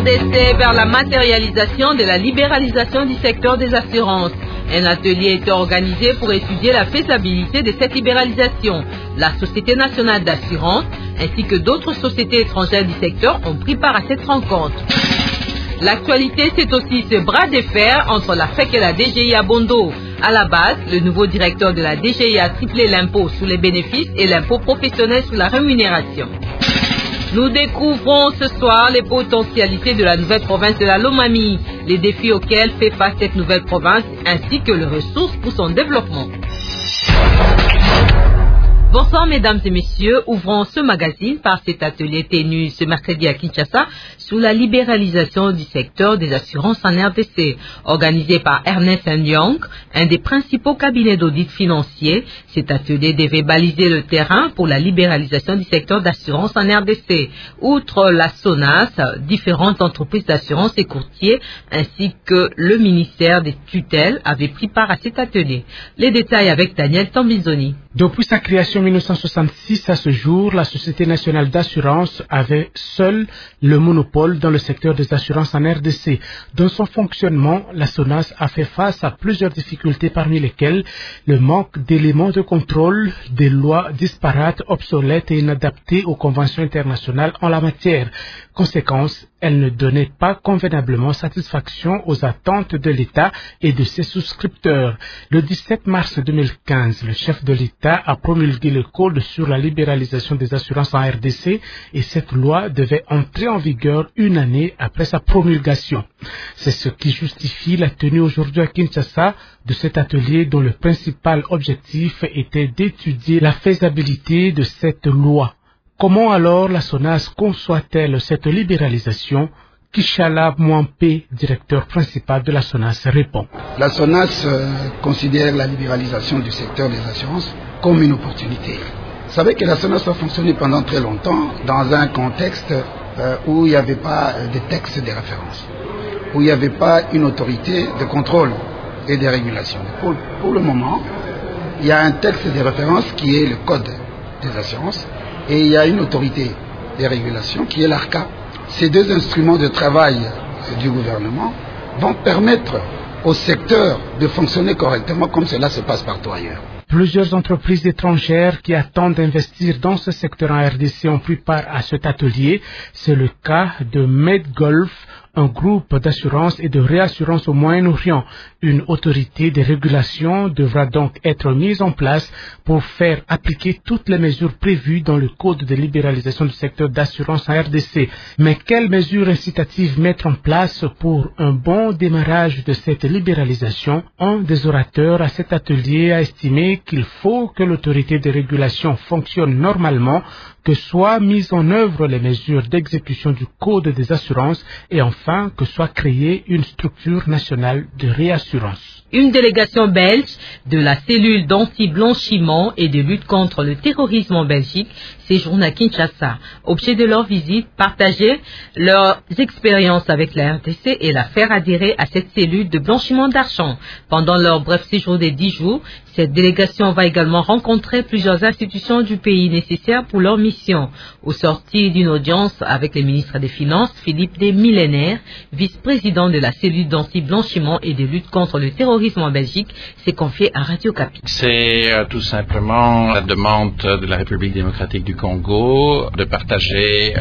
RDC vers la matérialisation de la libéralisation du secteur des assurances. Un atelier était organisé pour étudier la faisabilité de cette libéralisation. La Société nationale d'assurance ainsi que d'autres sociétés étrangères du secteur ont pris part à cette rencontre. L'actualité, c'est aussi ce bras de fer entre la FEC et la DGI à Bondo. À la base, le nouveau directeur de la DGI a triplé l'impôt sur les bénéfices et l'impôt professionnel sur la rémunération. Nous découvrons ce soir les potentialités de la nouvelle province de la Lomami, les défis auxquels fait face cette nouvelle province ainsi que les ressources pour son développement. Bonsoir mesdames et messieurs, ouvrons ce magazine par cet atelier tenu ce mercredi à Kinshasa sur la libéralisation du secteur des assurances en RDC. Organisé par Ernst & Young, un des principaux cabinets d'audit financier, cet atelier devait baliser le terrain pour la libéralisation du secteur d'assurance en RDC. Outre la SONAS, différentes entreprises d'assurance et courtiers, ainsi que le ministère des tutelles avaient pris part à cet atelier. Les détails avec Daniel Tambizoni. Depuis sa création en 1966 à ce jour, la Société nationale d'assurance avait seule le monopole dans le secteur des assurances en RDC. Dans son fonctionnement, la SONAS a fait face à plusieurs difficultés parmi lesquelles le manque d'éléments de contrôle, des lois disparates, obsolètes et inadaptées aux conventions internationales en la matière. Conséquence, elle ne donnait pas convenablement satisfaction aux attentes de l'État et de ses souscripteurs. Le 17 mars 2015, le chef de l'État a promulgué le Code sur la libéralisation des assurances en RDC et cette loi devait entrer en vigueur une année après sa promulgation. C'est ce qui justifie la tenue aujourd'hui à Kinshasa de cet atelier dont le principal objectif était d'étudier la faisabilité de cette loi. Comment alors la SONAS conçoit-elle cette libéralisation? Kishala Mwampe, directeur principal de la SONAS, répond. La SONAS considère la libéralisation du secteur des assurances comme une opportunité. Vous savez que la SONAS a fonctionné pendant très longtemps dans un contexte où il n'y avait pas de texte de référence, où il n'y avait pas une autorité de contrôle et de régulation. Pour le moment, il y a un texte de référence qui est le Code des assurances et il y a une autorité de régulation qui est l'ARCA. Ces deux instruments de travail du gouvernement vont permettre au secteur de fonctionner correctement comme cela se passe partout ailleurs. Plusieurs entreprises étrangères qui attendent d'investir dans ce secteur en RDC ont pris part à cet atelier. C'est le cas de MedGulf, un groupe d'assurance et de réassurance au Moyen-Orient. Une autorité de régulation devra donc être mise en place pour faire appliquer toutes les mesures prévues dans le Code de libéralisation du secteur d'assurance en RDC. Mais quelles mesures incitatives mettre en place pour un bon démarrage de cette libéralisation? Un des orateurs à cet atelier a estimé qu'il faut que l'autorité de régulation fonctionne normalement, que soient mises en œuvre les mesures d'exécution du Code des assurances et enfin que soit créée une structure nationale de réassurance. Une délégation belge de la cellule d'anti-blanchiment et de lutte contre le terrorisme en Belgique séjourne à Kinshasa. Objet de leur visite, partager leurs expériences avec la RDC et la faire adhérer à cette cellule de blanchiment d'argent. Pendant leur bref séjour de 10 jours, cette délégation va également rencontrer plusieurs institutions du pays nécessaires pour leur mission. Au sortir d'une audience avec le ministre des Finances, Philippe Desmillénaires, vice-président de la cellule d'anti-blanchiment et de lutte contre le terrorisme en Belgique, s'est confié à Radio Kapi. C'est tout simplement la demande de la République démocratique du Congo de partager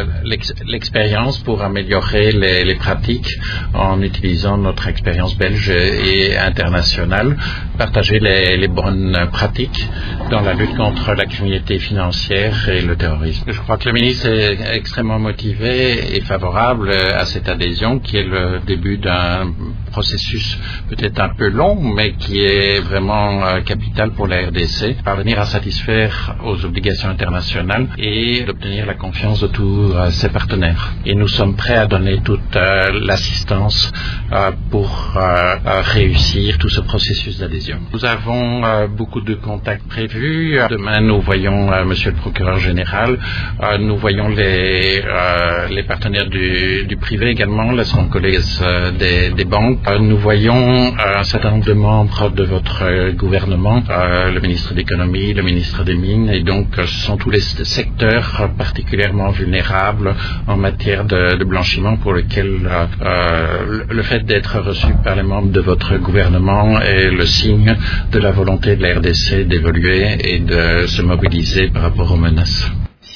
l'expérience pour améliorer les pratiques en utilisant notre expérience belge et internationale, partager les bonnes pratiques dans la lutte contre la criminalité financière et le terrorisme. Je crois que le ministre est extrêmement motivé et favorable à cette adhésion qui est le début d'un processus peut-être un peu long, mais qui est vraiment capital pour la RDC, parvenir à satisfaire aux obligations internationales et d'obtenir la confiance de tous ses partenaires. Et nous sommes prêts à donner toute l'assistance pour réussir tout ce processus d'adhésion. Nous avons beaucoup de contacts prévus. Demain, nous voyons Monsieur le procureur général, nous voyons les partenaires du privé également, les collègues des banques, Nous voyons un certain nombre de membres de votre gouvernement, le ministre de l'économie, le ministre des mines, et donc ce sont tous les secteurs particulièrement vulnérables en matière de blanchiment pour lesquels le fait d'être reçu par les membres de votre gouvernement est le signe de la volonté de la RDC d'évoluer et de se mobiliser par rapport aux menaces.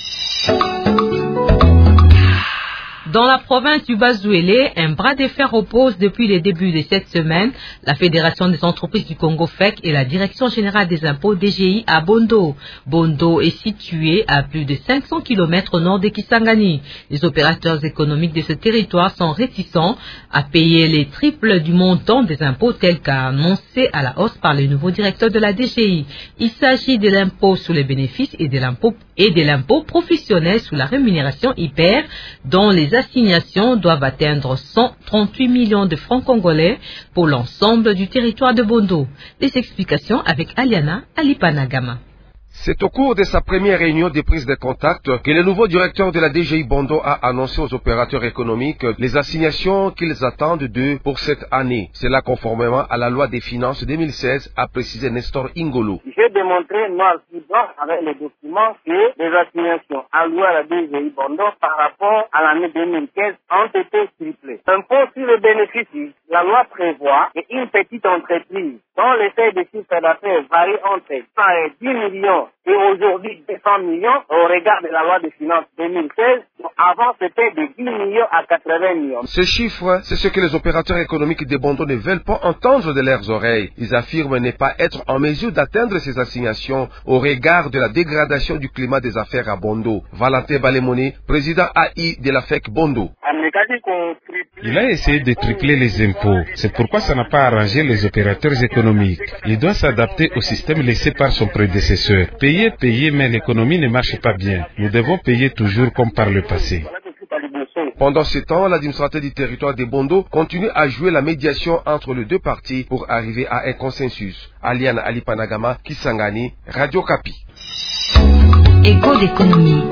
Dans la province du Bas-Zouélé, un bras de fer oppose depuis le début de cette semaine la Fédération des entreprises du Congo FEC et la Direction générale des impôts DGI à Bondo. Bondo est situé à plus de 500 km au nord de Kisangani. Les opérateurs économiques de ce territoire sont réticents à payer les triples du montant des impôts tel qu'a annoncé à la hausse par le nouveau directeur de la DGI. Il s'agit de l'impôt sur les bénéfices et de l'impôt professionnel sur la rémunération hyper dont les assignations doivent atteindre 138 millions de francs congolais pour l'ensemble du territoire de Bondo. Les explications avec Aliana Alipanagama. C'est au cours de sa première réunion de prise de contact que le nouveau directeur de la DGI Bondo a annoncé aux opérateurs économiques les assignations qu'ils attendent d'eux pour cette année. Cela conformément à la loi des finances 2016, a précisé Nestor Ingolo. J'ai démontré noir sur blanc avec les documents que les assignations allouées à la DGI Bondo par rapport à l'année 2015 ont été triplées. Impôt sur les bénéfices, la loi prévoit qu'une petite entreprise dont les seuils de chiffre d'affaires varient entre 100 et 10 millions et aujourd'hui 200 millions au regard de la loi des finances 2016. Avant, c'était de 10 millions à 80 millions. Ce chiffre, c'est ce que les opérateurs économiques de Bondo ne veulent pas entendre de leurs oreilles. Ils affirment ne pas être en mesure d'atteindre ces assignations au regard de la dégradation du climat des affaires à Bondo. Valentin Balemoni, président AI de la FEC Bondo. Il a essayé de tripler les impôts. C'est pourquoi ça n'a pas arrangé les opérateurs économiques. Il doit s'adapter au système laissé par son prédécesseur. Payer, mais l'économie ne marche pas bien. Nous devons payer toujours comme par le passé. Pendant ce temps, l'administrateur du territoire de Bondo continue à jouer la médiation entre les deux parties pour arriver à un consensus. Aliana Alipanagama, Kisangani, Radio Kapi. Écho d'économie.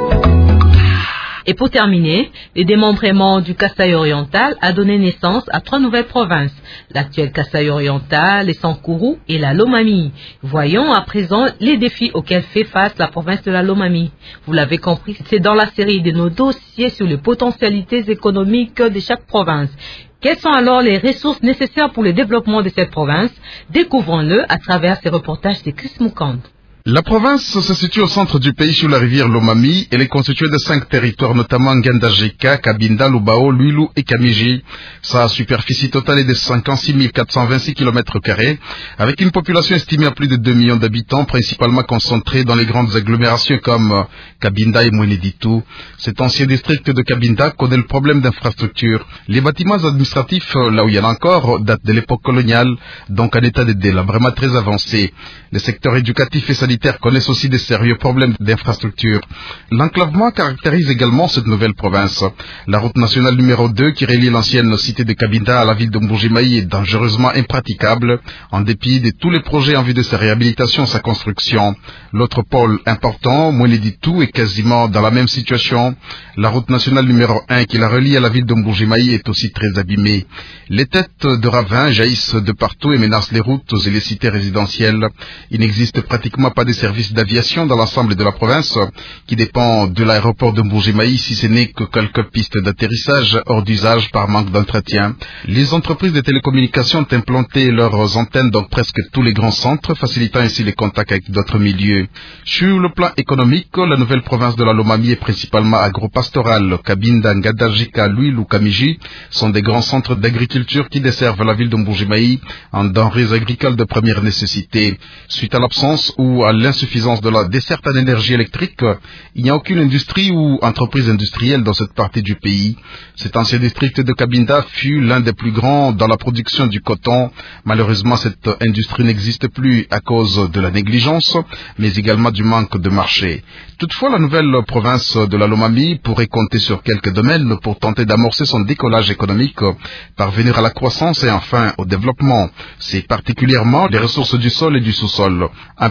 Et pour terminer, le démembrement du Kasaï oriental a donné naissance à 3 nouvelles provinces. L'actuel Kasaï oriental, les Sankourou et la Lomami. Voyons à présent les défis auxquels fait face la province de la Lomami. Vous l'avez compris, c'est dans la série de nos dossiers sur les potentialités économiques de chaque province. Quelles sont alors les ressources nécessaires pour le développement de cette province? Découvrons-le à travers ces reportages de Chris Moukand. La province se situe au centre du pays sur la rivière Lomami. Elle est constituée de 5 territoires, notamment Ngandajika, Kabinda, Lubao, Luilu et Kamiji. Sa superficie totale est de 56 426 km², avec une population estimée à plus de 2 millions d'habitants, principalement concentrée dans les grandes agglomérations comme Kabinda et Mweneditu. Cet ancien district de Kabinda connaît le problème d'infrastructure. Les bâtiments administratifs, là où il y en a encore, datent de l'époque coloniale, donc en état de délabrement très avancé. Le secteur éducatif et sanitaire connaissent aussi des sérieux problèmes d'infrastructure. L'enclavement caractérise également cette nouvelle province. La route nationale numéro 2 qui relie l'ancienne cité de Kabinda à la ville de Mbujimayi est dangereusement impraticable, en dépit de tous les projets en vue de sa réhabilitation et sa construction. L'autre pôle important, Mweneditu, est quasiment dans la même situation. La route nationale numéro 1 qui la relie à la ville de Mbujimayi est aussi très abîmée. Les têtes de ravins jaillissent de partout et menacent les routes et les cités résidentielles. Il n'existe pratiquement pas de services d'aviation dans l'ensemble de la province, qui dépend de l'aéroport de Mbujimayi, si ce n'est que quelques pistes d'atterrissage hors d'usage par manque d'entretien. Les entreprises de télécommunications ont implanté leurs antennes dans presque tous les grands centres, facilitant ainsi les contacts avec d'autres milieux. Sur le plan économique, la nouvelle province de la Lomami est principalement agro-pastorale. Kabinda, Ngandajika, Luilu, Kamiji sont des grands centres d'agriculture qui desservent la ville de Mbujimayi en denrées agricoles de première nécessité. Suite à l'absence ou à l'insuffisance de la desserte en énergie électrique, il n'y a aucune industrie ou entreprise industrielle dans cette partie du pays. Cet ancien district de Kabinda fut l'un des plus grands dans la production du coton. Malheureusement, cette industrie n'existe plus à cause de la négligence, mais également du manque de marché. Toutefois, la nouvelle province de la Lomami pourrait compter sur quelques domaines pour tenter d'amorcer son décollage économique, parvenir à la croissance et enfin au développement. C'est particulièrement les ressources du sol et du sous-sol. Un peu partout,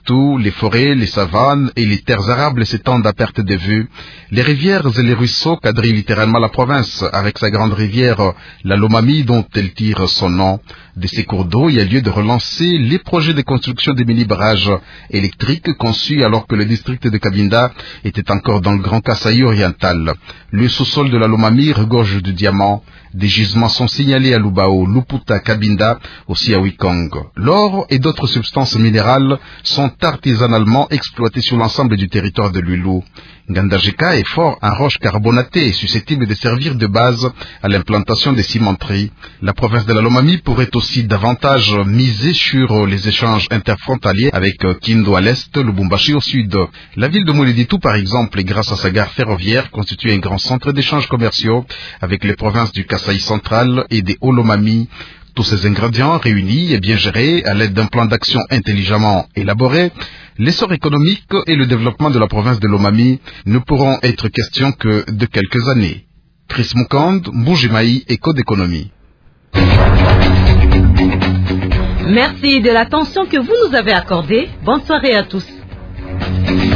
Partout, les forêts, les savanes et les terres arables s'étendent à perte de vue. Les rivières et les ruisseaux quadrillent littéralement la province, avec sa grande rivière, la Lomami, dont elle tire son nom. De ces cours d'eau, il y a lieu de relancer les projets de construction des mini-barrages électriques conçus alors que le district de Cabinda était encore dans le Grand Kasaï oriental. Le sous-sol de la Lomami regorge de diamants. Des gisements sont signalés à Lubao, Luputa, Cabinda, aussi à Wikong. L'or et d'autres substances minérales sont artisanalement exploitées sur l'ensemble du territoire de l'Uilou. Ngandajeka est fort en roche carbonatée et susceptible de servir de base à l'implantation des cimenteries. La province de la Lomami pourrait aussi davantage miser sur les échanges interfrontaliers avec Kindo à l'est, Lubumbashi au sud. La ville de Mouliditou, par exemple, grâce à sa gare ferroviaire, constitue un grand centre d'échanges commerciaux avec les provinces du Kasaï central et des Haut-Lomami. Tous ces ingrédients réunis et bien gérés à l'aide d'un plan d'action intelligemment élaboré, l'essor économique et le développement de la province de Lomami ne pourront être question que de quelques années. Chris Mukand, Mbujimaï, Éco d'économie. Merci de l'attention que vous nous avez accordée. Bonne soirée à tous.